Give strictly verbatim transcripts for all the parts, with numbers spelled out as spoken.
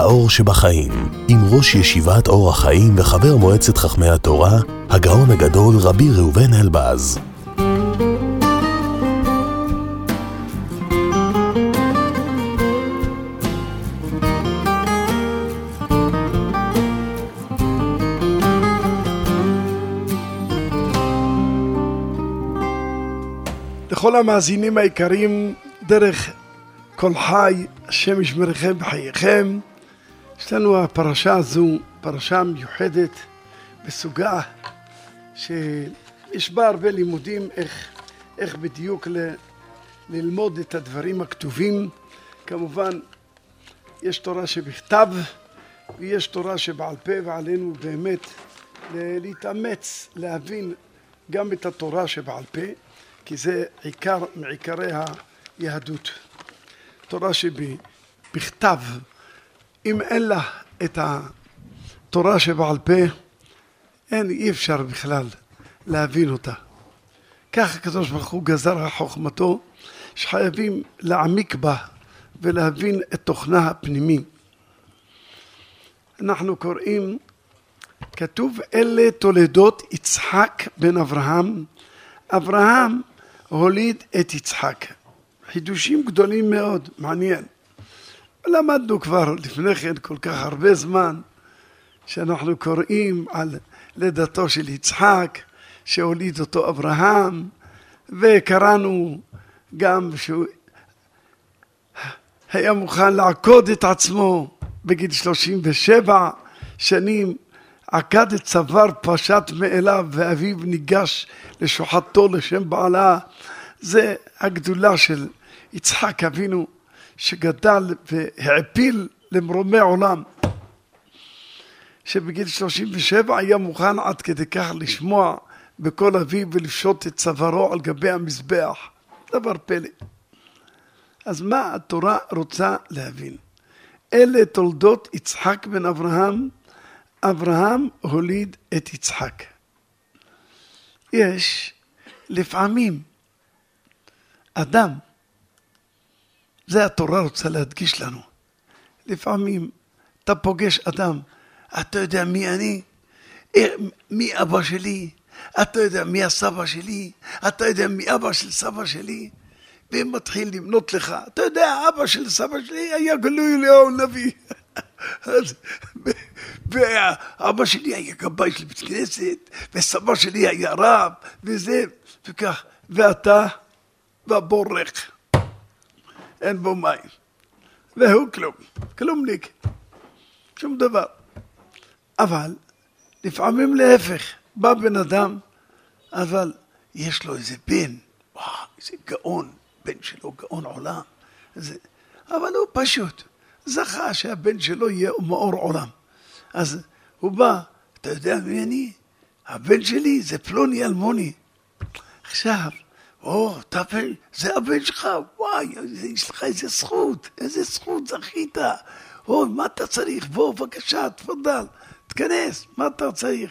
האור שבחיים, עם ראש ישיבת אור החיים וחבר מועצת חכמי התורה, הגאון הגדול רבי ראובן אלבז. לכל המאזינים היקרים, דרך כל חי, השם ישמרכם בחייכם. יש לנו הפרשה הזו, פרשה מיוחדת בסוגה, שיש בה הרבה לימודים איך, איך בדיוק ל, ללמוד את הדברים הכתובים. כמובן, יש תורה שבכתב ויש תורה שבעל פה, ועלינו באמת להתאמץ, להבין גם את התורה שבעל פה, כי זה עיקר מעיקרי היהדות. תורה שבכתב, אם אין לה את התורה שבעל פה, אין, אי אפשר בכלל להבין אותה. כך הקדוש ברוך הוא גזר החוכמתו, שחייבים להעמיק בה ולהבין את תוכנה הפנימי. אנחנו קוראים, כתוב אלה תולדות יצחק בן אברהם. אברהם הוליד את יצחק. חידושים גדולים מאוד, מעניין. למדנו כבר לפני כן כל כך הרבה זמן, שאנחנו קוראים על לידתו של יצחק, שהוליד אותו אברהם, וקראנו גם שהוא היה מוכן לעקוד את עצמו בגיל שלושים ושבע שנים, עקד את צוואר פשט מאליו, ואביו ניגש לשוחטו לשם בעלה. זה הגדולה של יצחק אבינו, שגדל והעפיל למרומי עולם, שבגיל שלושים ושבע היה מוכן עד כדי כך לשמוע בקול אביו ולפשוט את צווארו על גבי המזבח. דבר פלא. אז מה התורה רוצה להבין? אלה תולדות יצחק בן אברהם. אברהם הוליד את יצחק. יש לפעמים אדם, זה התורה רוצה להדגיש לנו, לפעמים אתה פוגש אדם, אתה יודע מי אני, מי אבא שלי, אתה יודע מי הסבא שלי, אתה יודע מי אבא של סבא שלי, והם מתחיל למנות לך, אתה יודע אבא של סבא שלי היה גלוי אליהו נביא, אז ואבא שלי היה גבאי של בית כנסת, וסבא שלי היה רב, וזה, וכך, ואתה בבורך, אין בו מים, והוא כלום, כלומניק, שום דבר. אבל לפעמים להפך, בא בן אדם, אבל יש לו איזה בן, וואו, איזה גאון, בן שלו גאון עולם, זה, אבל הוא פשוט, זכה שהבן שלו יהיה מאור עולם. אז הוא בא, אתה יודע מי אני? הבן שלי זה פלוני אלמוני. עכשיו, או, אתה בן, זה הבן שלך, וואי, יש לך איזה זכות, איזה זכות זכית. או, מה אתה צריך? בוא, בבקשה, תפדל, תכנס, מה אתה צריך?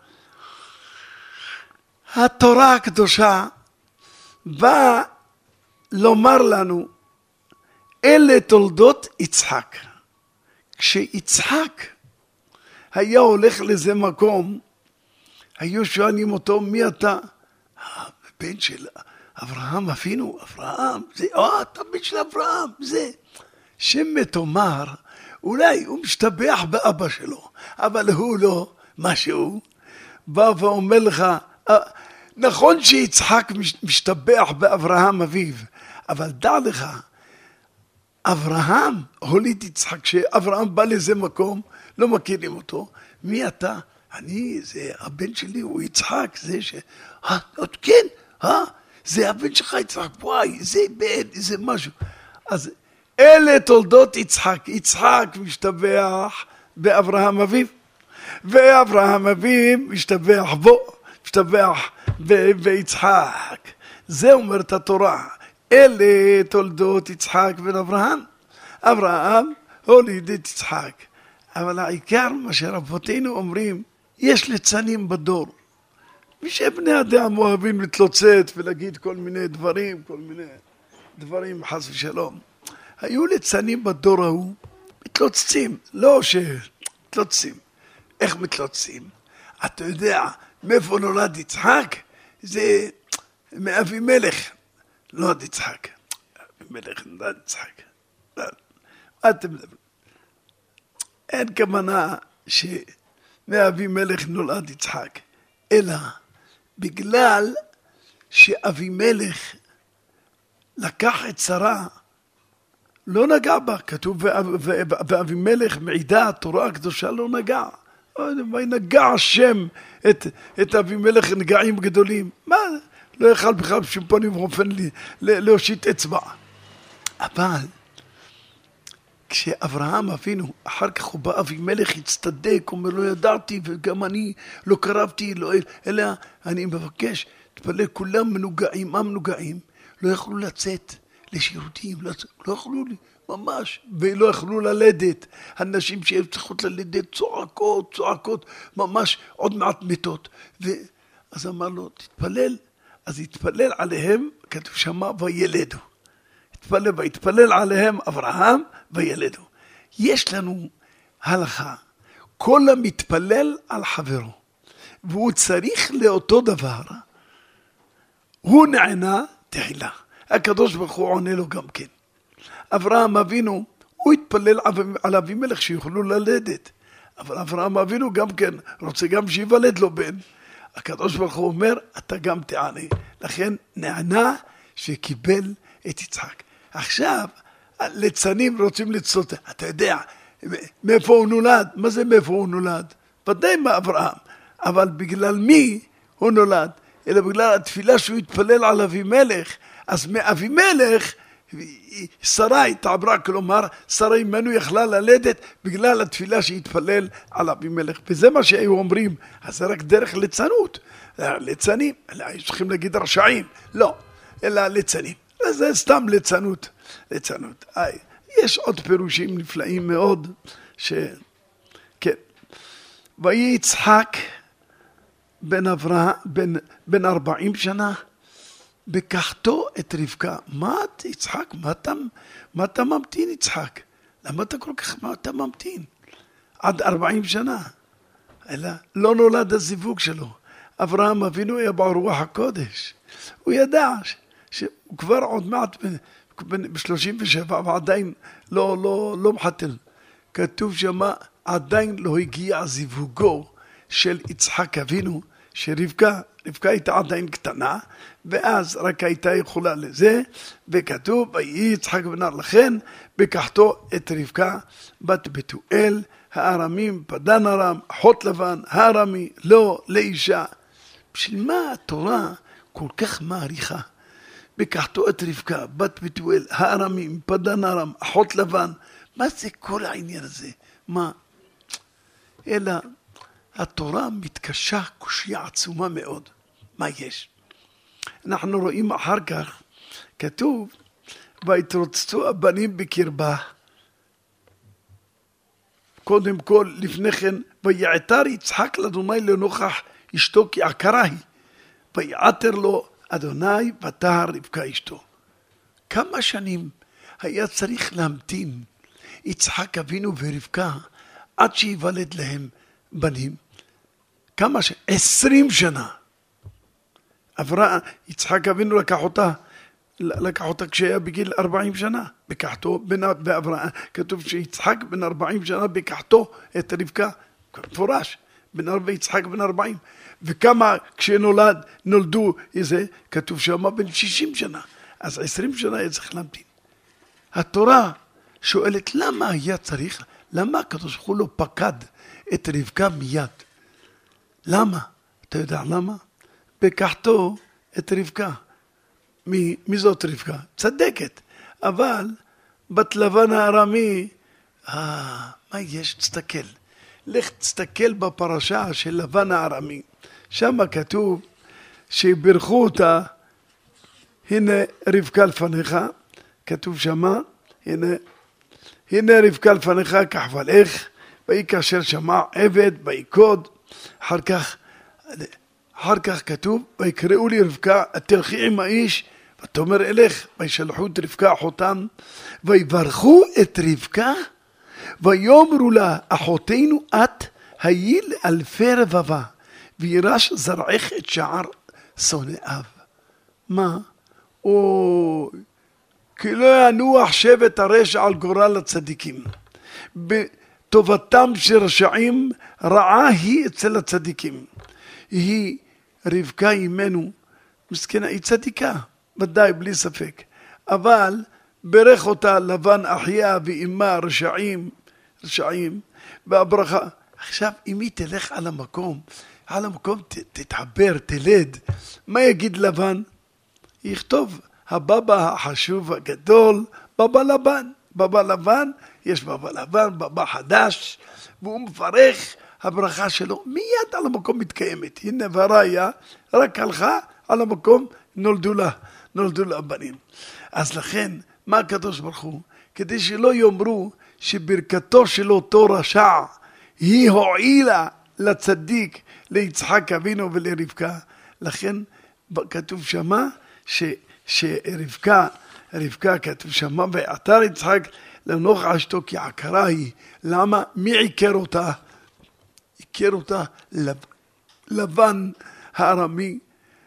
התורה הקדושה באה לומר לנו, אלה תולדות יצחק. כשיצחק היה הולך לזה מקום, היו שואלים אותו, מי אתה? הבן של אברהם אבינו, אברהם, זה, אה, אתה בן של אברהם, זה. שם מתומר, אולי הוא משתבח באבא שלו, אבל הוא לא משהו. בא ואומר לך, נכון שיצחק משתבח באברהם אביו, אבל דע לך, אברהם הוליד יצחק. כשאברהם בא לזה מקום, לא מכירים אותו. מי אתה? אני, זה הבן שלי, הוא יצחק, זה ש... אה, כן, אה, זה הבן שלך יצחק, וואי, זה בן, זה משהו. אז אלה תולדות יצחק. יצחק משתבח באברהם אביו, ואברהם אביו משתבח בו, משתבח ביצחק. זה אומרת התורה. אלה תולדות יצחק בן אברהם. אברהם הוליד את יצחק. אבל העיקר מה שרבותינו אומרים, יש ליצנים בדור. ושבני אדם אוהבים להתלוצץ ולהגיד כל מיני דברים, כל מיני דברים חס ושלום. היו ליצנים בדור ההוא, מתלוצצים, לא שמתלוצצים. איך מתלוצצים? אתה יודע, מאיפה נולד יצחק? זה מאבימלך. נולד יצחק. אבימלך נולד יצחק. מה אתם מדברים? אין כוונה שמאבימלך נולד יצחק, אלא בגלל שאבימלך לקח את שרה, לא נגע בה, כתוב ואבימלך מעידה התורה הקדושה לא נגע. נגע השם את, את אבימלך נגעים גדולים. מה? לא יכל בכלל בשום פנים ואופן להושיט אצבע. אבל כשאברהם אבינו, אחר כך הוא בא אבימלך הצטדק, אומר לא ידעתי וגם אני לא קרבתי, לא, אלא אני מבקש, תפלא כולם מנוגעים, מה מנוגעים? לא יכלו לצאת לשירותים, לא, לא יכלו ממש, ולא יכלו ללדת. הנשים שהן צריכות ללדת צועקות, צועקות, ממש עוד מעט מתות. ואז אמר לו, תתפלל. אז התפלל עליהם, כתוב שמה, וילדו. התפלל והתפלל עליהם אברהם וילדו. יש לנו הלכה, כל המתפלל על חברו, והוא צריך לאותו דבר, הוא נענה תחילה. הקדוש ברוך הוא עונה לו גם כן. אברהם אבינו, הוא התפלל על אבימלך שיוכלו ללדת. אבל אברהם אבינו גם כן רוצה גם שיוולד לו בן. הקדוש ברוך הוא אומר, אתה גם תענה. לכן נענה שקיבל את יצחק. עכשיו, ליצנים רוצים לצלות. אתה יודע, מאיפה הוא נולד? מה זה מאיפה הוא נולד? ודאי מאברהם. אבל בגלל מי הוא נולד? אלא בגלל התפילה שהוא התפלל על אבימלך. אז מאבימלך, שרה התעברה, כלומר, שרה ממנו יכלה ללדת בגלל התפילה שהתפלל על אבימלך. וזה מה שהיו אומרים, אז זה רק דרך ליצנות. ליצנים, אלא צריכים להגיד רשעים. לא, אלא ליצנים. זה סתם ליצנות. ליצנות. איי, יש עוד פירושים נפלאים מאוד, ש... כן. ויהי יצחק בן אברהם, בן, בן ארבעים שנה, בקחתו את רבקה. מה את יצחק? מה אתה, מה אתה ממתין יצחק? למה אתה כל כך, מה אתה ממתין? עד ארבעים שנה. אלא לא נולד הזיווג שלו. אברהם אבינו היה ברוח הקודש. הוא ידע ש, שהוא כבר עוד מעט ב-שלושים ושבע ועדיין לא, לא, לא מחתל. כתוב שמה עדיין לא הגיע זיווגו של יצחק אבינו, שרבקה, רבקה הייתה עדיין קטנה, ואז רק הייתה יכולה לזה, וכתוב, ויהי יצחק בן ארבעים, לכן בקחתו את רבקה, בת בתואל, הארמים, פדן ארם, אחות לבן, הארמי, לא לאישה. בשביל מה התורה כל כך מעריכה? בקחתו את רבקה, בת בתואל, הארמים, פדן ארם, אחות לבן. מה זה כל העניין הזה? מה? אלא התורה מתקשה קושיה עצומה מאוד. מה יש? אנחנו רואים אחר כך, כתוב, ויתרוצצו הבנים בקרבה. קודם כל, לפני כן, ויעתר יצחק לאדוני לנוכח אשתו כי עקרה היא. ויעתר לו אדוני ותהר רבקה אשתו. כמה שנים היה צריך להמתין יצחק אבינו ורבקה עד שיוולד להם בנים? כמה ש... עשרים שנה. עברה, יצחק אבינו לקח אותה, לקח אותה כשהיה בגיל ארבעים שנה. בקחתו, באברהם, כתוב שיצחק בן ארבעים שנה בקחתו את רבקה, מפורש, בן ארבעים, יצחק בן ארבעים. וכמה כשנולד, נולדו איזה, כתוב שמה בן שישים שנה. אז עשרים שנה היה צריך להמתין. התורה שואלת למה היה צריך, למה הקדוש ברוך הוא לא פקד את רבקה מיד? למה? אתה יודע למה? בקחתו את רבקה. מי, מי זאת רבקה? צדקת. אבל בת לבן הארמי, אה, מה יש? תסתכל. לך תסתכל בפרשה של לבן הארמי. שם כתוב שברכו אותה, הנה רבקה לפניך, כתוב שמה, הנה, הנה רבקה לפניך כחבלך, ויהי כאשר שמע עבד ויקוד. אחר כך, אחר כך כתוב, ויקראו לי רבקה, תלכי עם האיש, ותאמר אלך, וישלחו את רבקה אחותם, ויברכו את רבקה, ויאמרו לה, אחותינו את, היי לאלפי רבבה, וירש זרעך את שער שונאיו. מה? אוי, כי לא ינוח שבט הרשע על גורל הצדיקים. בטובתם של רשעים רעה היא אצל הצדיקים. היא רבקה אימנו, מסכנה, היא צדיקה, ודאי בלי ספק. אבל ברך אותה לבן אחיה ואימה רשעים, רשעים, והברכה. עכשיו אם היא תלך על המקום, על המקום ת, תתחבר, תלד, מה יגיד לבן? יכתוב, הבבא החשוב הגדול, בבא לבן. בבא לבן, יש בבא לבן, בבא חדש, והוא מפרך, הברכה שלו מיד על המקום מתקיימת. הנה וראיה, רק הלכה על המקום, נולדו לה, נולדו לה בנים. אז לכן, מה הקדוש ברוך הוא? כדי שלא יאמרו שברכתו של אותו רשע, היא הועילה לצדיק, ליצחק אבינו ולרבקה. לכן כתוב שמה ש, שרבקה, רבקה כתוב שמה, ועתר יצחק לנוח אשתו כי עקרה היא. למה? מי עיקר אותה? עיקר אותה לב, לבן הארמי,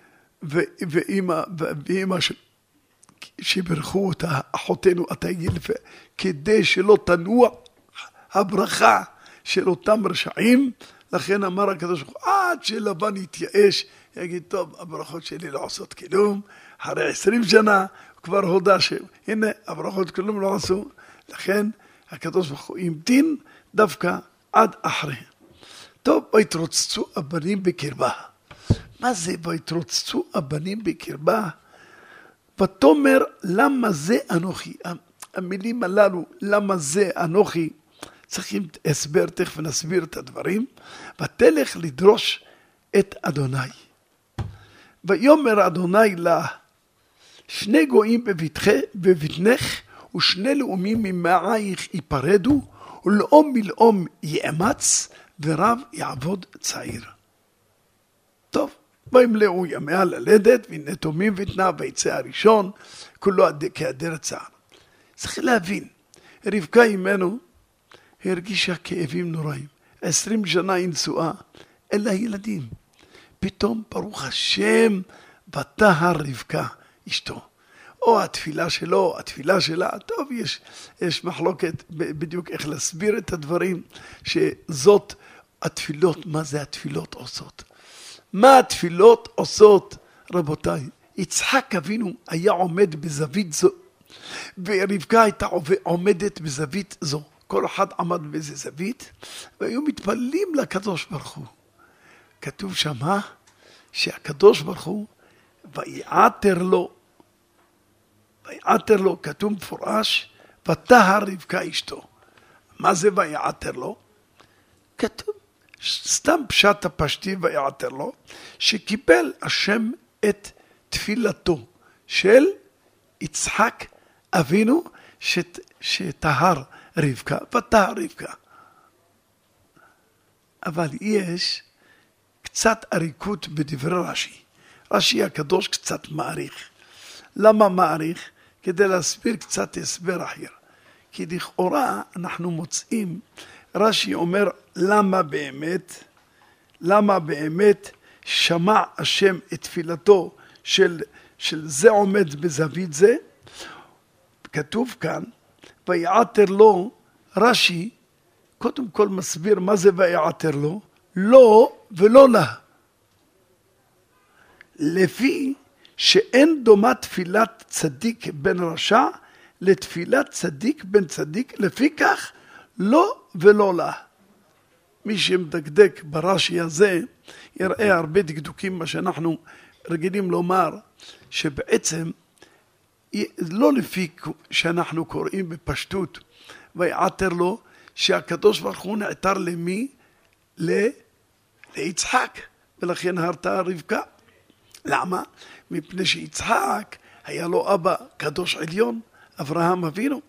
ואמא, ואמא ש... שברכו אותה, אחותינו אתה ילפה, כדי שלא תנוע הברכה של אותם רשעים. לכן אמר הקדוש ברוך הוא, עד שלבן יתייאש, יגיד, טוב, הברכות שלי לא עושות כלום, אחרי עשרים שנה, הוא כבר הודע שהנה, הברכות כלום לא עשו. לכן הקדוש ברוך הוא המתין דווקא עד אחרי. טוב, ויתרוצצו הבנים בקרבה. מה זה ויתרוצצו הבנים בקרבה? ותאמר, למה זה אנוכי? המילים הללו, למה זה אנוכי? צריכים הסבר, תכף נסביר את הדברים. ותלך לדרוש את אדוני. ויאמר אדוני לה, שני גויים בבטנך, ושני לאומים ממעייך ייפרדו, ולאום מלאום יאמץ, ורב יעבוד צעיר. טוב, וימלאו ימיה ללדת, והנה תומים ותנה, ויצא הראשון, כולו כהדר צער. צריך להבין, רבקה אימנו הרגישה כאבים נוראים. עשרים שנה היא נשואה, אין לה ילדים. פתאום ברוך השם, ותהר רבקה אשתו. או התפילה שלו, התפילה שלה, טוב, יש, יש מחלוקת בדיוק איך להסביר את הדברים, שזאת התפילות, מה זה התפילות עושות? מה התפילות עושות, רבותיי? יצחק אבינו היה עומד בזווית זו, ורבקה הייתה עומדת בזווית זו. כל אחד עמד באיזה זווית, והיו מתפללים לקדוש ברוך הוא. כתוב שמה, שהקדוש ברוך הוא, ויעתר לו, ויעתר לו, כתוב מפורש, ותהר רבקה אשתו. מה זה ויעתר לו? כתוב, סתם פשט הפשטי ויעתר לו, שקיבל השם את תפילתו של יצחק אבינו, שת, שתהר רבקה, ותהר רבקה. אבל יש קצת עריקות בדברי רש"י. רש"י הקדוש קצת מעריך. למה מעריך? כדי להסביר קצת הסבר אחר. כי לכאורה אנחנו מוצאים, רש"י אומר למה באמת, למה באמת שמע השם את תפילתו של, של זה עומד בזווית זה. כתוב כאן, ויעתר לו, רש"י קודם כל מסביר מה זה ויעתר לו, לא ולא לה. לפי שאין דומה תפילת צדיק בן רשע לתפילת צדיק בן צדיק, לפי כך לא ולא לה. מי שמדקדק ברש"י הזה יראה הרבה דקדוקים, מה שאנחנו רגילים לומר, שבעצם לא לפי שאנחנו קוראים בפשטות ויעתר לו, שהקדוש ברוך הוא נעתר למי? ל... ליצחק, ולכן הרתה רבקה. למה? מפני שיצחק היה לו אבא קדוש עליון, אברהם אבינו,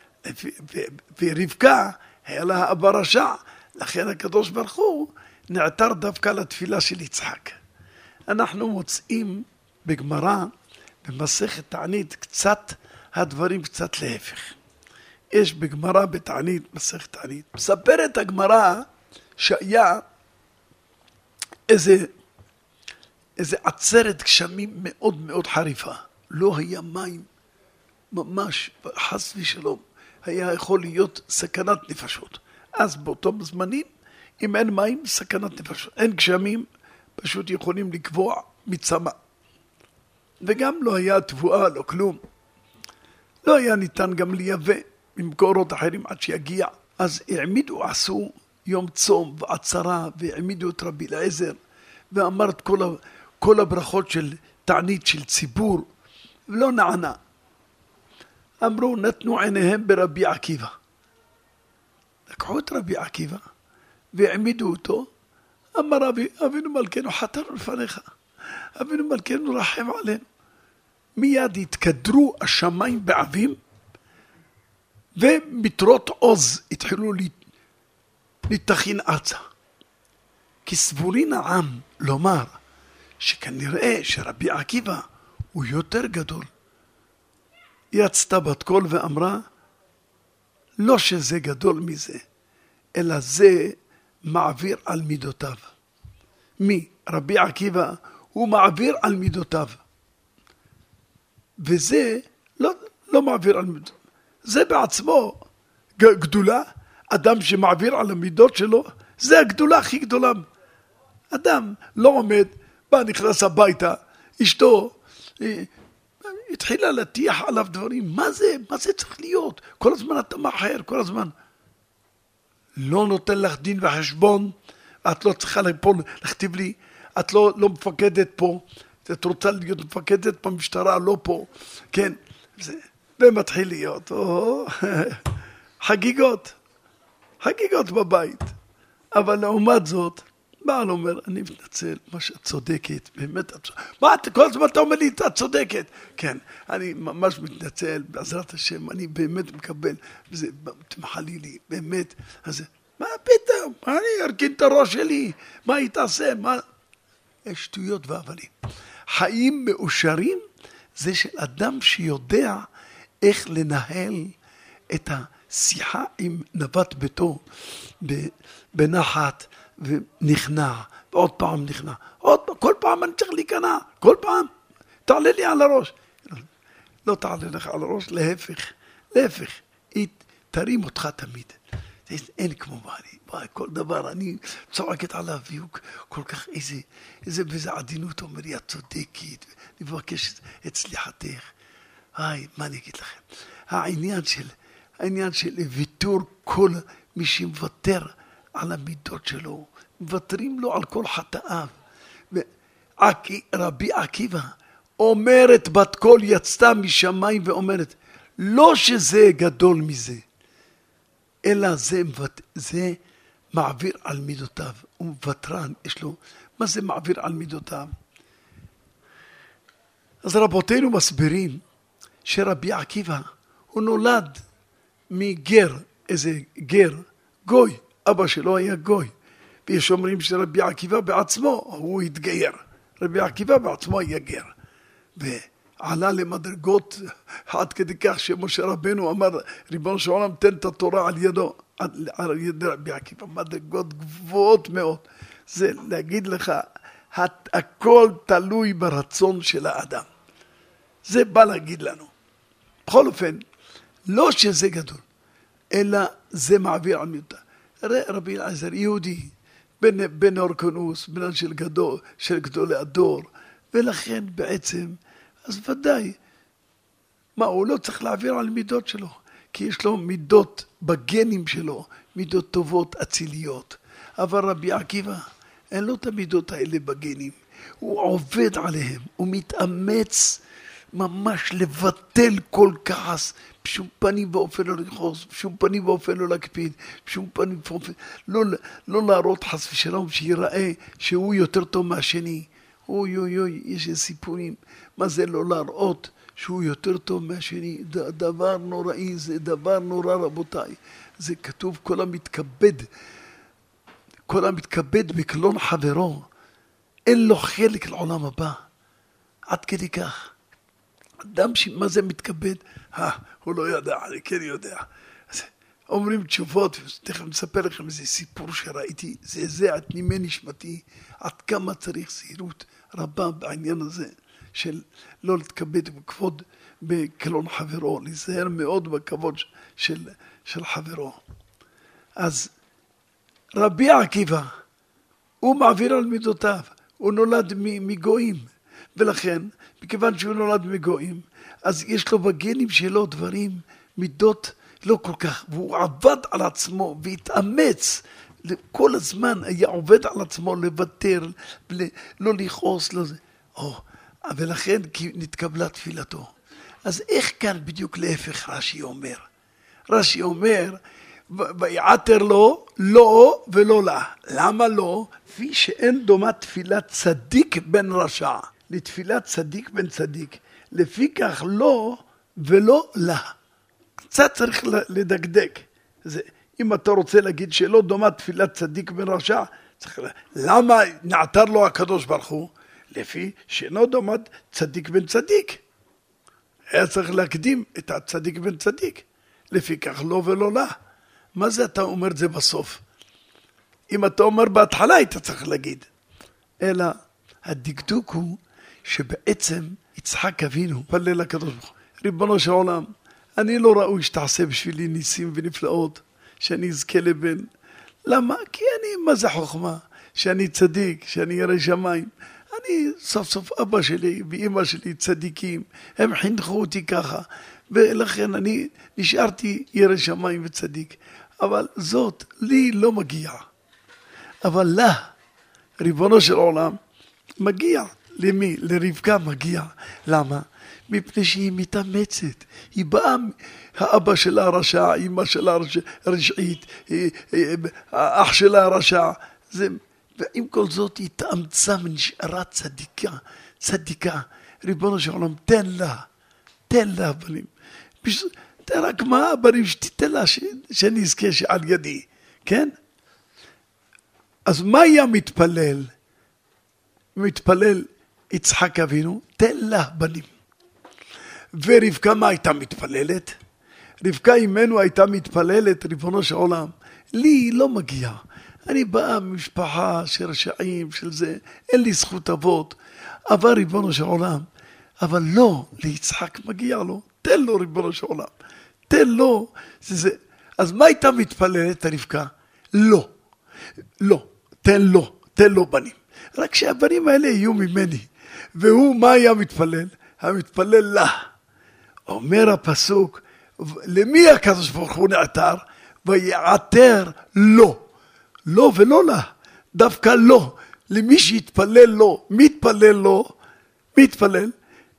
ורבקה היה לה אבא רשע, לכן הקדוש ברוך הוא נעתר דווקא לתפילה של יצחק. אנחנו מוצאים בגמרא, במסכת תענית, קצת הדברים קצת להפך. יש בגמרא בתענית, מסכת תענית, מספרת הגמרא שהיה איזה, איזה עצרת גשמים מאוד מאוד חריפה. לא היה מים, ממש חס ושלום, היה יכול להיות סכנת נפשות. אז באותם זמנים, אם אין מים, סכנת נפשות. אין גשמים, פשוט יכולים לקבוע מצמא. וגם לא היה תבואה, לא כלום. לא היה ניתן גם לייבא ממקורות אחרים עד שיגיע. אז העמידו, עשו יום צום ועצרה, והעמידו את רבי אליעזר, ואמר את כל, כל הברכות של תענית של ציבור, ולא נענה. אמרו, נתנו עיניהם ברבי עקיבא. לקחו את רבי עקיבא, והעמידו אותו, אמר אבי, אבינו מלכנו חטאנו לפניך, אבינו מלכנו רחם עלינו. מיד התקדרו השמיים בעבים, ומטרות עוז התחילו להתכין ארצה. כי סבורין העם לומר, שכנראה שרבי עקיבא הוא יותר גדול. יצתה בת קול ואמרה, לא שזה גדול מזה, אלא זה מעביר על מידותיו. מי? רבי עקיבא הוא מעביר על מידותיו. וזה לא, לא מעביר על מידותיו. זה בעצמו גדולה. אדם שמעביר על המידות שלו, זה הגדולה הכי גדולה. אדם לא עומד, בא נכנס הביתה, אשתו התחילה להטיח עליו דברים. מה זה? מה זה צריך להיות? כל הזמן אתה מאחר, כל הזמן. לא נותן לך דין וחשבון, את לא צריכה פה לכתיב לי, את לא, לא מפקדת פה, את רוצה להיות מפקדת במשטרה, לא פה, כן, זה, ומתחיל להיות, או, חגיגות, חגיגות בבית, אבל לעומת זאת, בעל אומר, אני מתנצל, מה שאת צודקת, באמת את צודקת, מה, כל הזמן אתה אומר לי, את צודקת, כן, אני ממש מתנצל, בעזרת השם, אני באמת מקבל, וזה, תמחלי לי, באמת, אז מה פתאום, מה אני ארכין את הראש שלי, מה היא תעשה, מה, יש שטויות והבלים. חיים מאושרים זה של אדם שיודע איך לנהל את השיחה עם נווט ביתו בנחת ונכנע, ועוד פעם נכנע, עוד פעם, כל פעם אני צריך להיכנע, כל פעם, תעלה לי על הראש. לא תעלה לך על הראש, להפך, להפך, היא תרים אותך תמיד. אין כמו בעלי, כל דבר, אני צועקת עליו, והוא כל כך איזה, איזה באיזה עדינות אומר לי, את צודקת, אני מבקש את סליחתך. היי, מה אני אגיד לכם? העניין של, העניין של ויתור, כל מי שמוותר על המידות שלו, מוותרים לו על כל חטאיו. רבי עקיבא אומרת, בת קול יצתה משמיים ואומרת, לא שזה גדול מזה, אלא זה, זה מעביר על מידותיו. הוא מבטרן, יש לו, מה זה מעביר על מידותיו? אז רבותינו מסבירים שרבי עקיבא הוא נולד מגר, איזה גר, גוי, אבא שלו היה גוי. ויש אומרים שרבי עקיבא בעצמו הוא התגייר, רבי עקיבא בעצמו היה גר. ועלה למדרגות עד כדי כך שמשה רבנו אמר, ריבונו של עולם תן את התורה על ידו, על ידי רבי עקיבא, מדרגות גבוהות מאוד. זה להגיד לך, הכל תלוי ברצון של האדם. זה בא להגיד לנו. בכל אופן, לא שזה גדול, אלא זה מעביר על מידותיו. רבי אליעזר יהודי, בן, בן אורקנוס, בן של גדול, של גדולי הדור, ולכן בעצם, אז ודאי, מה, הוא לא צריך להעביר על מידות שלו, כי יש לו מידות בגנים שלו, מידות טובות, אציליות. אבל רבי עקיבא, אין לו את המידות האלה בגנים. הוא עובד עליהם, הוא מתאמץ ממש לבטל כל כעס, בשום פנים ואופן לא לכעוס, בשום פנים ואופן לא להקפיד, בשום פנים ואופן, לא, לא להראות חס ושלום שיראה שהוא יותר טוב מהשני. אוי אוי אוי, יש סיפורים, מה זה לא להראות שהוא יותר טוב מהשני, דבר נוראי, זה דבר נורא רבותיי. זה כתוב כל המתכבד, כל המתכבד בקלון חברו, אין לו חלק לעולם הבא, עד כדי כך. אדם שמה זה מתכבד, אה, הוא לא יודע, אני כן יודע. אז אומרים תשובות, תכף נספר לכם איזה סיפור שראיתי, זה זה את נימי נשמתי, עד כמה צריך זהירות רבה בעניין הזה, של לא להתכבד בכבוד בקלון חברו, להיזהר מאוד בכבוד של, של חברו. אז רבי עקיבא, הוא מעביר על מידותיו, הוא נולד מגויים, ולכן, מכיוון שהוא נולד מגויים, אז יש לו בגנים שלו דברים, מידות לא כל כך, והוא עבד על עצמו והתאמץ, כל הזמן היה עובד על עצמו לוותר, לא לכעוס, לא זה. או, ולכן נתקבלה תפילתו. אז איך כאן בדיוק להפך רש"י אומר? רש"י אומר, ויעתר לו, לא ולא לה. למה לא? כפי שאין דומה תפילת צדיק בן רשע, לתפילת צדיק בן צדיק. לפי כך לא ולא לה. קצת צריך לדקדק. זה, אם אתה רוצה להגיד שלא דומה תפילת צדיק בן רשע, צריך, למה נעתר לו הקדוש ברוך הוא? לפי שאינו דומה צדיק בן צדיק. היה צריך להקדים את הצדיק בן צדיק. לפי כך לא ולא לה. מה זה אתה אומר את זה בסוף? אם אתה אומר בהתחלה היית צריך להגיד. אלא הדקדוק הוא שבעצם יצחק אבינו פלל לקדוש ברוך הוא. ריבונו של עולם, אני לא ראוי שתעשה בשבילי ניסים ונפלאות, שאני אזכה לבן. למה? כי אני, מה זה חוכמה? שאני צדיק, שאני ירא שמיים. אני סוף סוף אבא שלי ואמא שלי צדיקים, הם חינכו אותי ככה, ולכן אני נשארתי ירא שמיים וצדיק. אבל זאת לי לא מגיע. אבל לה, ריבונו של עולם, מגיע. למי? לרבקה מגיע. למה? מפני שהיא מתאמצת. היא באה, האבא שלה רשע, אמא שלה רשעית, האח שלה רשע. זה, ועם כל זאת היא התאמצה ונשארה צדיקה, צדיקה. ריבונו של עולם, תן לה, תן לה בנים. תן רק מה הבנים שתיתן לה, שאני אזכה שעל ידי, כן? אז מה היה מתפלל? מתפלל יצחק אבינו, תן לה בנים. ורבקה מה הייתה מתפללת? רבקה אימנו הייתה מתפללת, ריבונו של עולם, לי לא מגיע. אני באה ממשפחה של רשעים, של זה, אין לי זכות אבות, אבל ריבונו של עולם, אבל לא, ליצחק מגיע לו, תן לו ריבונו של עולם, תן לו, זה זה. אז מה הייתה מתפללת רבקה? לא, לא, תן לו, תן לו בנים. רק שהבנים האלה יהיו ממני. והוא מה היה מתפלל? המתפלל לה. אומר הפסוק, למי הקדוש ברוך הוא נעתר? ויעתר לו. לא ולא לה. דווקא לא. למי שיתפלל לו. מי יתפלל לו? מי יתפלל?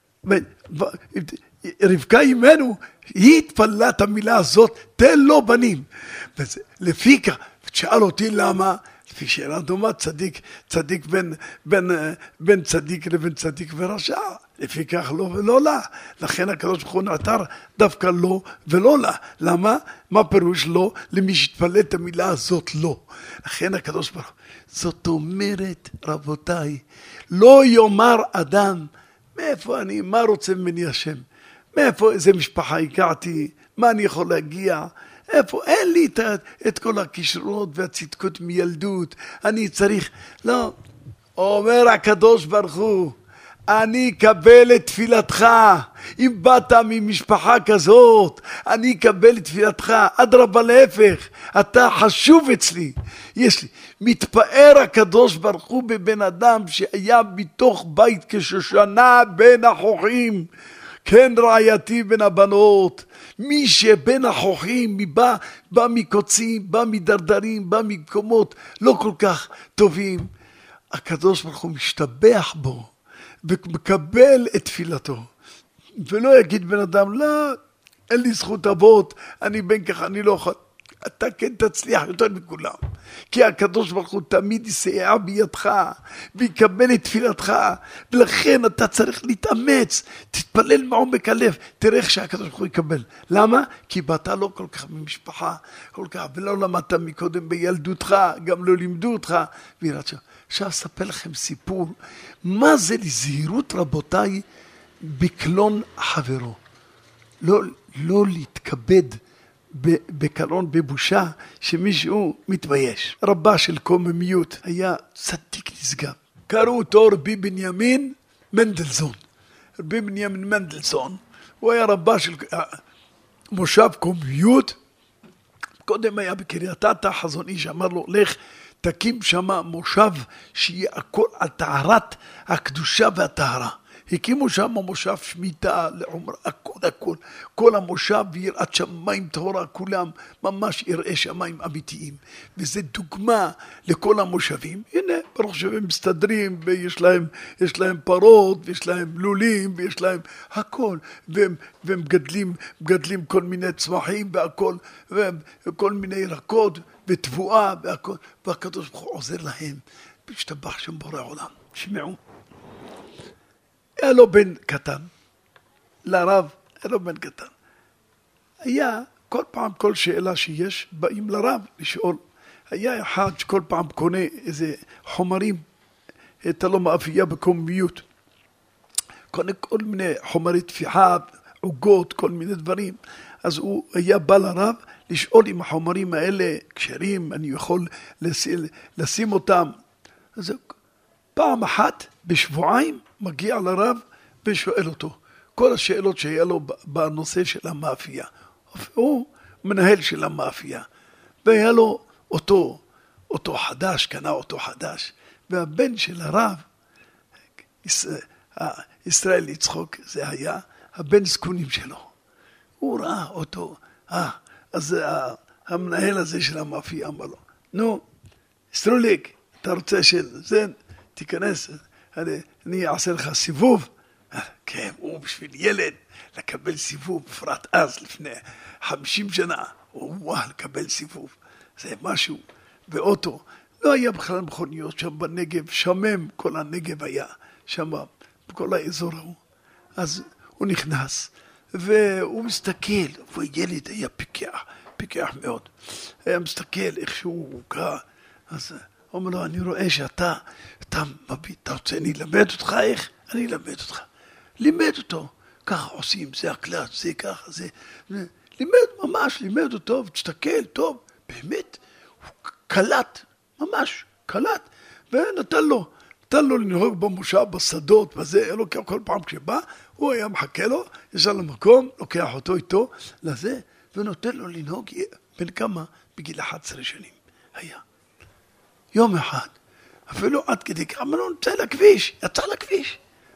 רבקה אימנו, היא התפללה את המילה הזאת, תן לו בנים. לפי כך, תשאל אותי למה? לפי שאלה דומה, צדיק, צדיק בין, בין, בין צדיק לבין צדיק ורשע. לפי כך לא ולא לה. לכן הקדוש ברוך הוא נעתר דווקא לא ולא לה. למה? מה פירוש לא? למי שהתפלל את המילה הזאת לא. לכן הקדוש ברוך הוא. זאת אומרת, רבותיי, לא יאמר אדם, מאיפה אני, מה רוצה ממני השם? מאיפה איזה משפחה הגעתי? מה אני יכול להגיע? איפה? אין לי את, את כל הכישרונות והצדקות מילדות. אני צריך, לא. אומר הקדוש ברוך הוא, אני אקבל את תפילתך. אם באת ממשפחה כזאת, אני אקבל את תפילתך. אדרבה להפך, אתה חשוב אצלי. יש לי. מתפאר הקדוש ברוך הוא בבן אדם שהיה בתוך בית כשושנה בין החוכים. כן רעייתי בין הבנות. מי שבין החוכים, בא, בא מקוצים, בא מדרדרים, בא ממקומות לא כל כך טובים. הקדוש ברוך הוא משתבח בו, ומקבל את תפילתו. ולא יגיד בן אדם, לא, אין לי זכות אבות, אני בן ככה, אני לא יכול. אתה כן תצליח יותר מכולם. כי הקדוש ברוך הוא תמיד יסייע בידך, ויקבל את תפילתך, ולכן אתה צריך להתאמץ, תתפלל מעומק הלב, תראה איך שהקדוש ברוך הוא יקבל. למה? כי באת לא כל כך ממשפחה, כל כך, ולא למדת מקודם בילדותך, גם לא לימדו אותך, ויראת שם. עכשיו אספר לכם סיפור, מה זה לזהירות רבותיי, בקלון חברו. לא, לא להתכבד בקרון, בבושה, שמישהו מתבייש. רבה של קוממיות, היה צדיק נשגב. קראו אותו רבי בנימין מנדלסון. רבי בנימין מנדלסון, הוא היה רבה של מושב קוממיות. קודם היה בקריית אתא, חזון איש אמר לו, לך תקים שמה מושב שיהיה הכל על טהרת הקדושה והטהרה. הקימו שם מושב שמיטה, לעומר, הכל הכל, כל המושב ויראת שמיים טהורה, כולם ממש יראי שמיים אמיתיים. וזה דוגמה לכל המושבים. הנה, ברוך שהם מסתדרים, ויש להם, יש להם פרות, ויש להם לולים, ויש להם הכל, והם, והם מגדלים, מגדלים כל מיני צמחים והכל, וכל מיני ירקות ותבואה והכל, והקדוש ברוך הוא עוזר להם. בהשתבח שם בורא עולם. שמעו. היה לו בן קטן, לרב, היה לו בן קטן. היה כל פעם, כל שאלה שיש, באים לרב לשאול. היה אחד שכל פעם קונה איזה חומרים, הייתה לו מאפייה בקוממיות. קונה כל מיני חומרי תפיחה, עוגות, כל מיני דברים. אז הוא היה בא לרב לשאול אם החומרים האלה כשרים, אני יכול לשים, לשים אותם. אז פעם אחת, בשבועיים, מגיע לרב ושואל אותו כל השאלות שהיה לו בנושא של המאפייה. הוא מנהל של המאפייה, והיה לו אותו, אותו חדש, קנה אותו חדש, והבן של הרב, ישראל יצחוק, זה היה הבן זקונים שלו. הוא ראה אותו, אה, אז המנהל הזה של המאפייה אמר לו, נו, סטרוליק, אתה רוצה של זה, תיכנס, אני, אני אעשה לך סיבוב. כן, הוא בשביל ילד לקבל סיבוב, בפרט אז, לפני חמישים שנה, הוא וואו, לקבל סיבוב. זה משהו, באוטו, לא היה בכלל מכוניות שם בנגב, שמם, כל הנגב היה שם, בכל האזור ההוא. אז הוא נכנס, והוא מסתכל, וילד היה פיקח, פיקח מאוד. היה מסתכל איך שהוא קרא, אז הוא אומר לו, אני רואה שאתה, אתה מביט, אתה רוצה, אני אלמד אותך איך? אני אלמד אותך. לימד אותו, ככה עושים, זה הקלט, זה ככה, זה, לימד ממש, לימד אותו, ותסתכל, טוב, באמת, הוא קלט, ממש, קלט, ונתן לו, נתן לו לנהוג במושב, בשדות, וזה, אלו כל פעם כשבא, הוא היה מחכה לו, ישר למקום, לוקח אותו איתו, לזה, ונותן לו לנהוג, בין כמה, בגיל אחת עשרה שנים, היה. יום אחד, אפילו עד כדי כך, אמר לו, נצא לכביש, יצא לכביש.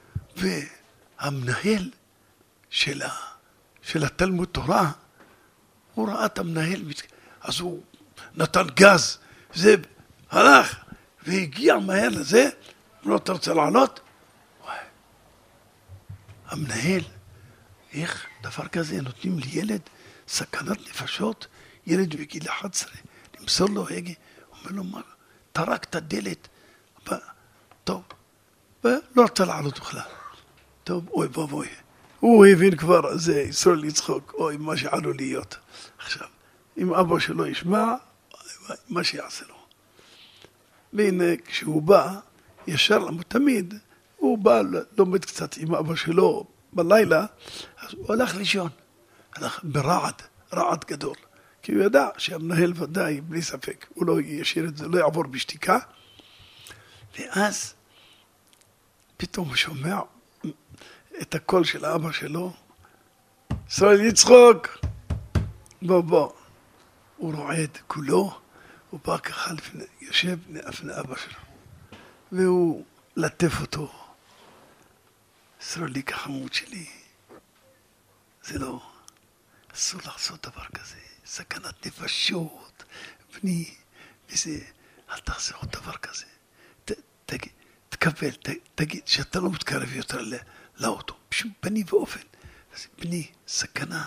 והמנהל של, ה, של התלמוד תורה, הוא ראה את המנהל, אז הוא נתן גז, זה הלך, והגיע מהר לזה, הוא לא רוצה לעלות. המנהל, איך דבר כזה נותנים לילד סכנת נפשות, ילד בגיל אחת עשרה, למסור לו הגה, הוא אומר לו, מה? טרק את הדלת, טוב, ולא רוצה לעלות בכלל. טוב, אוי בואי, הוא הבין כבר, זה ישראל יצחוק, אוי, מה שעלול להיות. עכשיו, אם אבא שלו ישמע, מה שיעשה לו. והנה, כשהוא בא, ישר למה תמיד, הוא בא, לומד קצת עם אבא שלו בלילה, אז הוא הלך לישון, הלך ברעד, רעד גדול. כי הוא ידע שהמנהל ודאי, בלי ספק, הוא לא ישאיר את זה, לא יעבור בשתיקה. ואז פתאום הוא שומע את הקול של האבא שלו, ישראל יצחוק, בוא בוא. הוא רועד כולו, הוא בא ככה לפני, יושב לפני אבא שלו, והוא לטף אותו. ישראל חמוד שלי, זה לא, אסור לעשות דבר כזה. סכנת נפשות, בני, וזה, אל תעשה עוד דבר כזה. ת, תגיד, תקבל, ת, תגיד שאתה לא מתקרב יותר לאוטו, בשום פנים ואופן. אז בני, סכנה.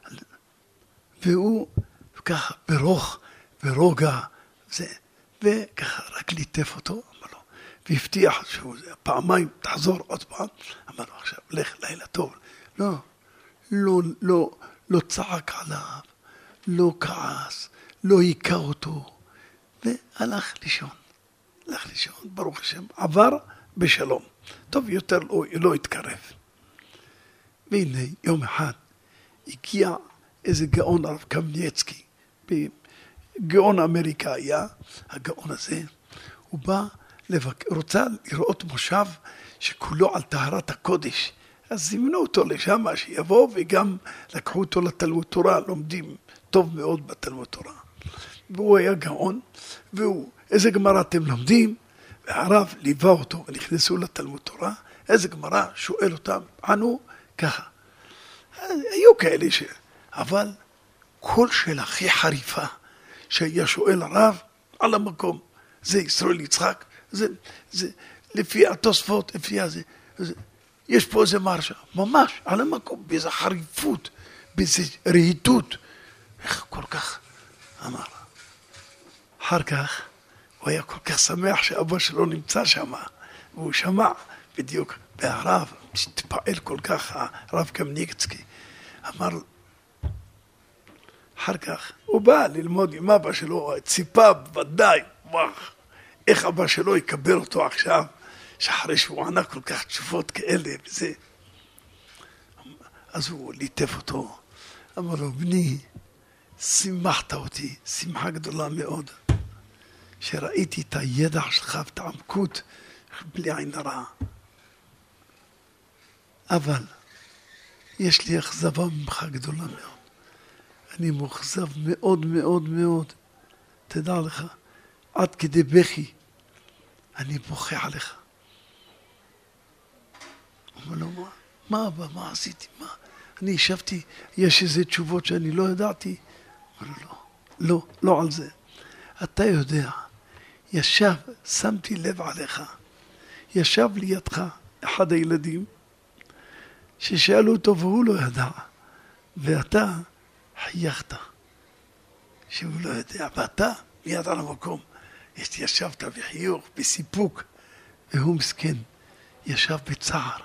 והוא ככה ברוך, ברוגע, זה, וככה רק ליטף אותו, אמר לו, והבטיח שהוא פעמיים תחזור עוד פעם, אמר לו עכשיו, לך לילה טוב. לא, לא, לא, לא צעק עליו. לא כעס, לא היכה אותו, והלך לישון. הלך לישון, ברוך השם, עבר בשלום. טוב, יותר לא, לא התקרב. והנה, יום אחד, הגיע איזה גאון הרב קמניצקי, גאון אמריקה היה, הגאון הזה, הוא בא, לבק... רוצה לראות מושב שכולו על טהרת הקודש, אז זימנו אותו לשם שיבוא, וגם לקחו אותו לתלמוד תורה, לומדים טוב מאוד בתלמוד תורה. והוא היה גאון, והוא, איזה גמרא אתם לומדים? והרב ליווה אותו ונכנסו לתלמוד תורה, איזה גמרא שואל אותם, ענו ככה. היו כאלה ש... אבל כל שאלה הכי חריפה שהיה שואל הרב על המקום, זה ישראל יצחק, זה, זה לפי התוספות, לפי הזה, זה, יש פה איזה מרשה, ממש על המקום, באיזה חריפות, באיזה רהיטות, איך כל כך אמר. אחר כך הוא היה כל כך שמח שאבא שלו נמצא שם, והוא שמע בדיוק, והרב התפעל כל כך, הרב קמניצקי, אמר, אחר כך הוא בא ללמוד עם אבא שלו, ציפה ודאי, וואו, איך אבא שלו יקבל אותו עכשיו, שאחרי שהוא ענה כל כך תשובות כאלה וזה. אז הוא ליטף אותו, אמר לו, בני, שימחת אותי, שמחה גדולה מאוד, שראיתי את הידע שלך ואת העמקות בלי עין הרע. אבל יש לי אכזבה ממך גדולה מאוד. אני מוכזב מאוד מאוד מאוד. תדע לך, עד כדי בכי, אני בוכה עליך. אומר לו, מה? מה אבא? מה עשיתי? מה? אני ישבתי, יש איזה תשובות שאני לא ידעתי. אומר לו, לא, לא, לא על זה. אתה יודע, ישב, שמתי לב עליך, ישב לידך אחד הילדים, ששאלו אותו והוא לא ידע, ואתה חייכת, שהוא לא יודע, ואתה מיד על המקום, ישבת בחיוך, בסיפוק, והוא מסכן, ישב בצער.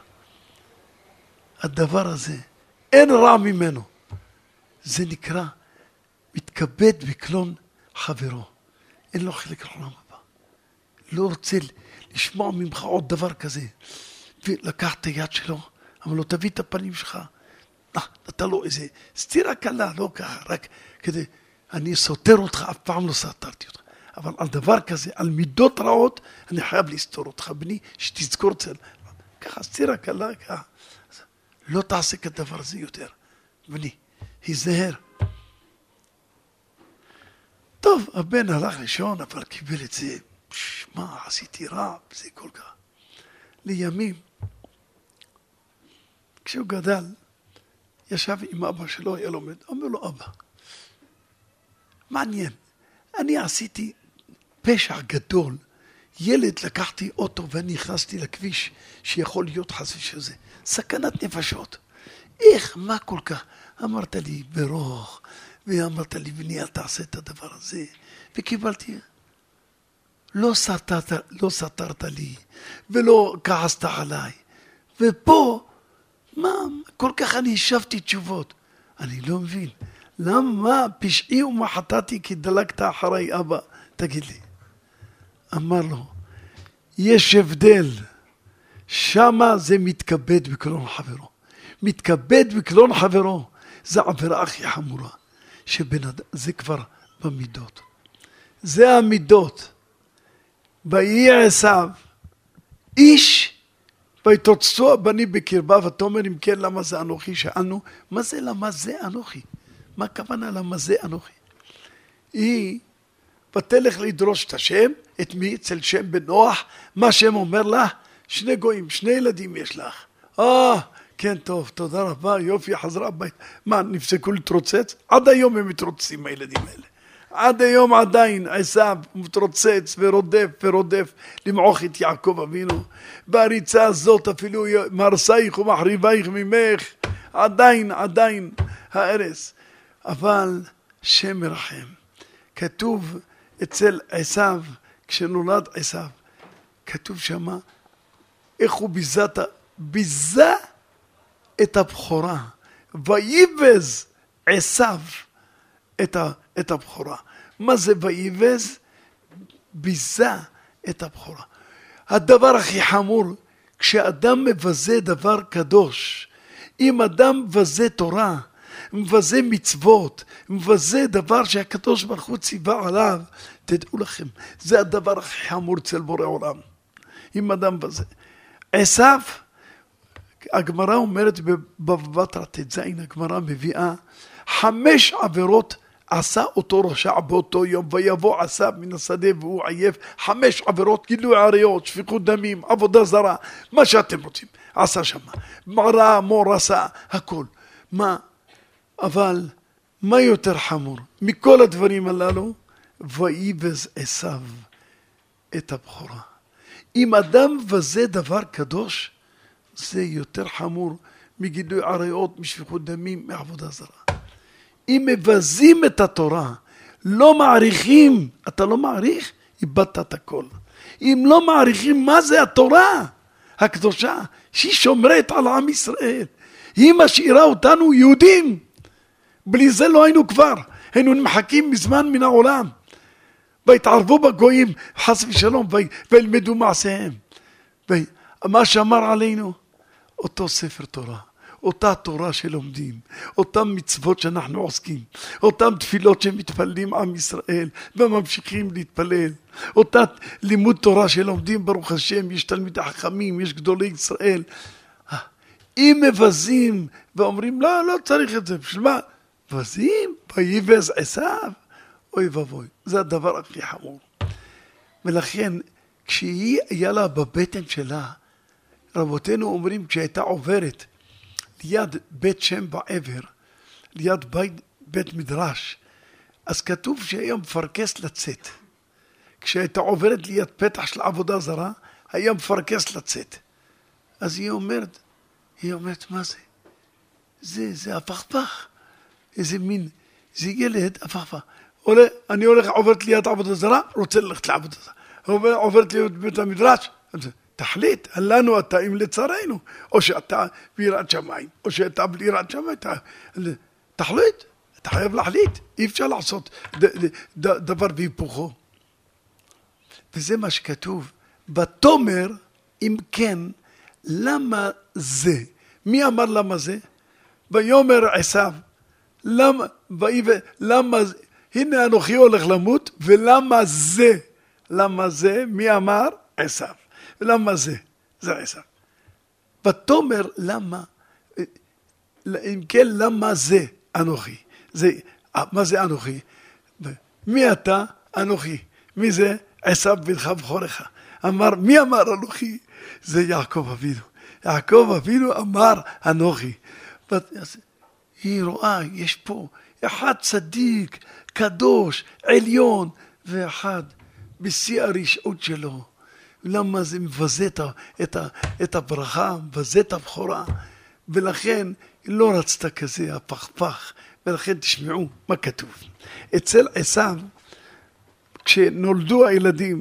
הדבר הזה, אין רע ממנו, זה נקרא, מתכבד בקלון חברו, אין לו חלק לעולם הבא, לא רוצה לשמוע ממך עוד דבר כזה, ולקח את היד שלו, אמר לו, תביא את הפנים שלך, נתן לו איזה סתירה קלה, לא ככה, רק כדי, אני סותר אותך, אף פעם לא סתרתי אותך, אבל על דבר כזה, על מידות רעות, אני חייב לסתור אותך, בני, שתזכור צל, ככה, סתירה קלה, ככה, לא תעשה כדבר הזה יותר, בני, היזהר. טוב, הבן הלך לישון, אבל קיבל את זה, מה, עשיתי רע, זה כל כך. לימים, כשהוא גדל, ישב עם אבא שלו, היה לומד, אומר לו, אבא, מעניין, אני עשיתי פשע גדול, ילד לקחתי אוטו ואני נכנסתי לכביש, שיכול להיות חס ושזה, סכנת נפשות. איך, מה כל כך? אמרת לי, ברוך, ואמרת לי, בני, אל תעשה את הדבר הזה, וקיבלתי, לא סתרת, לא סתרת לי, ולא כעסת עליי, ופה, מה, כל כך אני השבתי תשובות. אני לא מבין. למה, מה, פשעי ומה חטאתי כי דלקת אחרי אבא? תגיד לי. אמר לו, יש הבדל. שמה זה מתכבד בקלון חברו. מתכבד בקלון חברו. זה עבירה הכי חמורה. שבנד... זה כבר במידות. זה המידות. ויהי עשיו, איש, ויתרוצצו הבנים בקרבה, ותאמר אם כן למה זה אנוכי? שאלנו, מה זה למה זה אנוכי? מה הכוונה למה זה אנוכי? היא ותלך לדרוש את השם, את מי? אצל שם בן נוח, מה שם אומר לה? שני גויים, שני ילדים יש לך. אה, כן טוב, תודה רבה, יופי, חזרה הבית. מה, נפסקו להתרוצץ? עד היום הם מתרוצצים הילדים האלה. עד היום עדיין עשיו מתרוצץ ורודף ורודף למעוך את יעקב אבינו. בריצה הזאת אפילו מהרסייך ומחריבייך ממך. עדיין, עדיין הארץ. אבל שם מרחם. כתוב אצל עשיו, כשנולד עשיו, כתוב שמה, איך הוא ביזת, ביזה את הבכורה. ויבז עשיו את ה... את הבכורה. מה זה ויבז? ביזה את הבכורה. הדבר הכי חמור, כשאדם מבזה דבר קדוש, אם אדם מבזה תורה, מבזה מצוות, מבזה דבר שהקדוש ברוך הוא ציווה עליו. תדעו לכם, זה הדבר הכי חמור אצל בורא עולם. אם אדם מבזה. עשיו, הגמרא אומרת בבבא בתרא ט"ז, הגמרא מביאה חמש עבירות עשה אותו רשע באותו יום, ויבוא עשיו מן השדה והוא עייף. חמש עבירות, גילוי עריות, שפיכות דמים, עבודה זרה, מה שאתם רוצים, עשה שמה. מראה, מור עשה, הכל. מה? אבל מה יותר חמור מכל הדברים הללו? ויבז עשיו את הבכורה. אם אדם מבזה דבר קדוש, זה יותר חמור מגילוי עריות, משפיכות דמים, מעבודה זרה. אם מבזים את התורה, לא מעריכים, אתה לא מעריך, איבדת את הכל. אם לא מעריכים מה זה התורה הקדושה, שהיא שומרת על עם ישראל, היא משאירה אותנו יהודים. בלי זה לא היינו כבר, היינו נמחקים מזמן מן העולם. והתערבו בגויים, חס ושלום, וילמדו מעשיהם. ומה שאמר עלינו, אותו ספר תורה, אותה תורה שלומדים, אותם מצוות שאנחנו עוסקים, אותם תפילות שמתפללים עם ישראל וממשיכים להתפלל, אותה לימוד תורה שלומדים, ברוך השם, יש תלמידי חכמים, יש גדולי ישראל. אם מבזים ואומרים לא, לא צריך את זה, בשביל מה? מבזים, ויבז עשיו, אוי ואבוי, זה הדבר הכי חמור. ולכן כשהיא היה לה בבטן שלה, רבותינו אומרים כשהייתה עוברת ליד בית שם בעבר, ליד בית, בית מדרש, אז כתוב שהיה מפרקס לצאת. כשהייתה עוברת ליד פתח של עבודה זרה, היה מפרקס לצאת. אז היא אומרת, היא אומרת, מה זה? זה, זה הפכפך. איזה מין, זה ילד הפכפך. עולה, אני הולך, עוברת ליד עבודה זרה, רוצה ללכת לעבודה זרה. עוברת ליד בית המדרש, תחליט, לנו אתה אם לצרינו, או שאתה ביראת שמיים, או שאתה בלי יראת שמיים, תחליט, אתה חייב להחליט, אי אפשר לעשות דבר בהיפוכו. וזה מה שכתוב, ותאמר, אם כן, למה זה? מי אמר למה זה? ויאמר עשיו, למה, למה, הנה אנוכי הולך למות, ולמה זה? למה זה? מי אמר? עשיו. למה זה? זה עשיו. ותאמר למה, אם כן למה זה אנוכי? זה, מה זה אנוכי? מי אתה? אנוכי. מי זה? עשיו בנך בכורך. אמר, מי אמר אנוכי? זה יעקב אבינו. יעקב אבינו אמר אנוכי. היא רואה, יש פה אחד צדיק, קדוש, עליון, ואחד בשיא הרשעות שלו. למה זה מבזה את, את, את הברכה, מבזה את הבכורה, ולכן לא רצתה כזה הפכפך, ולכן תשמעו מה כתוב. אצל עשיו, כשנולדו הילדים,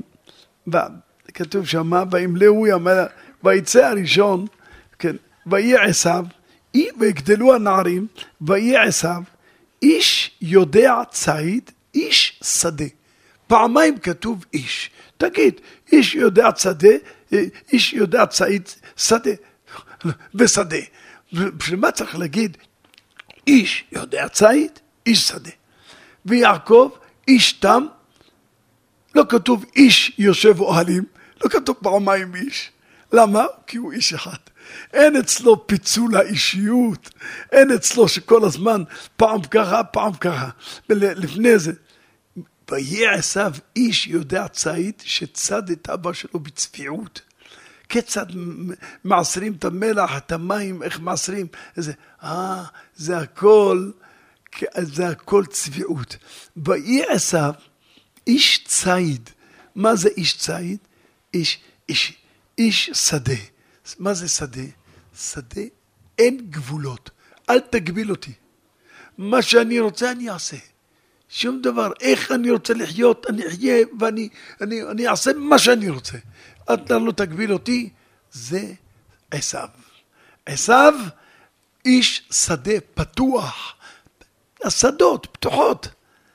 כתוב שמה, וימלאו ימיה, ויצא הראשון, כן, ויהיה עשיו, ויגדלו הנערים, ויהיה עשיו, איש יודע ציד, איש שדה. פעמיים כתוב איש. תגיד, איש יודע שדה, איש יודע ציד, שדה, ושדה. בשביל מה צריך להגיד? איש יודע ציד, איש שדה. ויעקב, איש תם, לא כתוב איש יושב אוהלים, לא כתוב פעמיים איש. למה? כי הוא איש אחד. אין אצלו פיצול האישיות, אין אצלו שכל הזמן פעם ככה, פעם ככה. ולפני זה, ויהיה עשיו איש יודע ציד שצד את אבא שלו בצביעות. כיצד מעשרים את המלח, את המים, איך מעשרים? זה, אה, זה הכל, זה הכל צביעות. ויהיה עשיו איש ציד. מה זה איש ציד? איש, איש, איש שדה. מה זה שדה? שדה אין גבולות. אל תגביל אותי. מה שאני רוצה אני אעשה. שום דבר. איך אני רוצה לחיות, אני אחיה ואני אני, אני אעשה מה שאני רוצה. אתה לא תגביל אותי. זה עשיו. עשיו איש שדה פתוח. השדות פתוחות.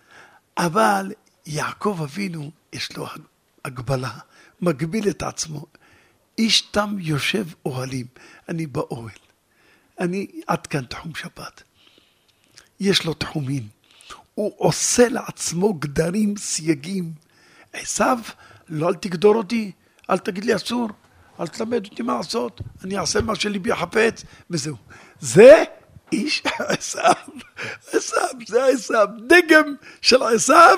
אבל יעקב אבינו יש לו הגבלה. מגביל את עצמו. איש תם יושב אוהלים, אני באוהל, אני עד כאן תחום שבת. יש לו תחומים. הוא עושה לעצמו גדרים, סייגים. עשיו, לא אל תגדור אותי, אל תגיד לי אסור, אל תלמד אותי מה לעשות, אני אעשה מה שליבי חפץ, וזהו. זה איש עשיו, עשיו, זה עשיו, דגם של עשיו,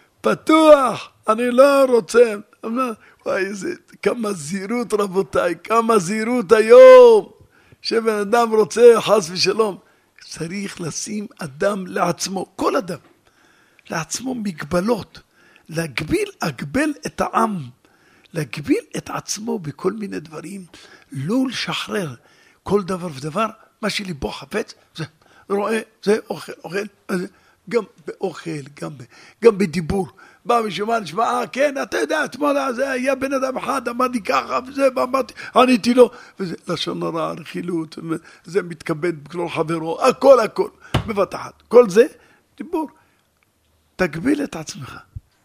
פתוח, אני לא רוצה. וואי, איזה, כמה זהירות רבותיי, כמה זהירות היום, שבן אדם רוצה חס ושלום. צריך לשים אדם לעצמו, כל אדם, לעצמו מגבלות, להגביל, אגבל את העם, להגביל את עצמו בכל מיני דברים, לא לשחרר כל דבר ודבר, מה שליבו חפץ, זה רואה, זה אוכל, אוכל, גם באוכל, גם, גם בדיבור, בא משמע נשמע, כן, אתה יודע, אתמול זה היה בן אדם אחד, אמר לי ככה, וזה, ואמרתי, עניתי לו, וזה לשון הרע, רכילות, זה מתכבד בכל חברו, הכל, הכל, בבת אחת, כל זה, דיבור, תגביל את עצמך,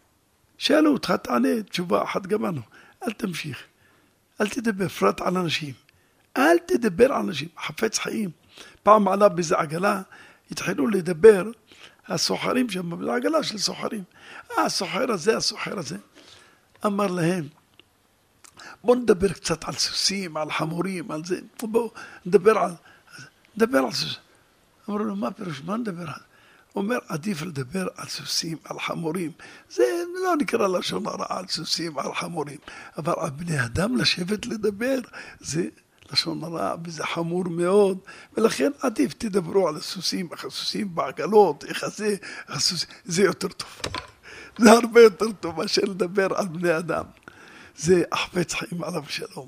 שאלו אותך, תענה, תשובה אחת גמרנו, אל תמשיך, אל תדבר פרט על אנשים, אל תדבר על אנשים, חפץ חיים, פעם עלה באיזה עגלה, התחילו לדבר, הסוחרים שם, בעגלה של סוחרים, אה, הסוחר הזה, הסוחר הזה, אמר להם, בוא נדבר קצת על סוסים, על חמורים, על זה, בוא נדבר על, נדבר על סוסים. אמרו לו, מה פירוש, מה נדבר על? הוא אומר, עדיף לדבר על סוסים, על חמורים, זה לא נקרא לשון הרע על סוסים, על חמורים, אבל על בני אדם לשבת לדבר, זה לשון הרע, וזה חמור מאוד, ולכן עדיף תדברו על הסוסים, הסוסים בעגלות, איך זה, הסוסים, זה יותר טוב. זה הרבה יותר טוב מאשר לדבר על בני אדם. זה החפץ חיים עליו שלום.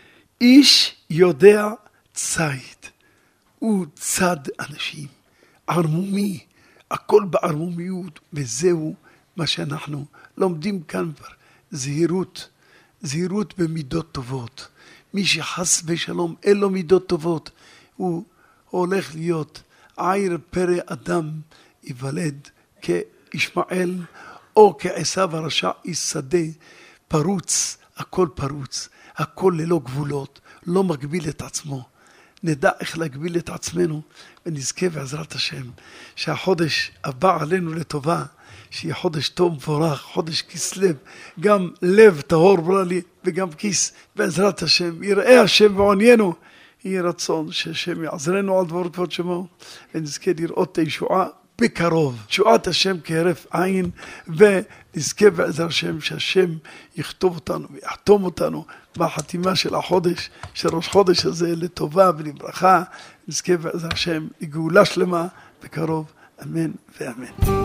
איש יודע ציד, הוא צד אנשים, ערמומי, הכל בערמומיות, וזהו מה שאנחנו לומדים כאן כבר. זהירות, זהירות במידות טובות. מי שחס ושלום אין לו מידות טובות, הוא הולך להיות עיר פרא אדם, ייוולד כישמעאל, או כעשיו הרשע, איש שדה, פרוץ, הכל פרוץ, הכל ללא גבולות, לא מגביל את עצמו. נדע איך להגביל את עצמנו, ונזכה בעזרת השם, שהחודש הבא עלינו לטובה, שיהיה חודש טוב מבורך, חודש כסלו, גם לב טהור ברא לי, וגם כיס, בעזרת השם, יראה השם ועניינו, יהיה רצון שהשם יעזרנו על דבר כבוד שמו, ונזכה לראות את הישועה בקרוב, תשועת השם כהרף עין, ונזכה בעזרת השם שהשם יכתוב אותנו ויחתום אותנו בחתימה של החודש, של ראש חודש הזה לטובה ולברכה, נזכה בעזרת השם לגאולה שלמה בקרוב, אמן ואמן.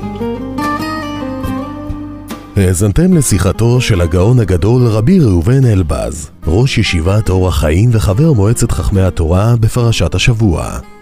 האזנתם לשיחתו של הגאון הגדול רבי ראובן אלבז, ראש ישיבת אור החיים וחבר מועצת חכמי התורה בפרשת השבוע.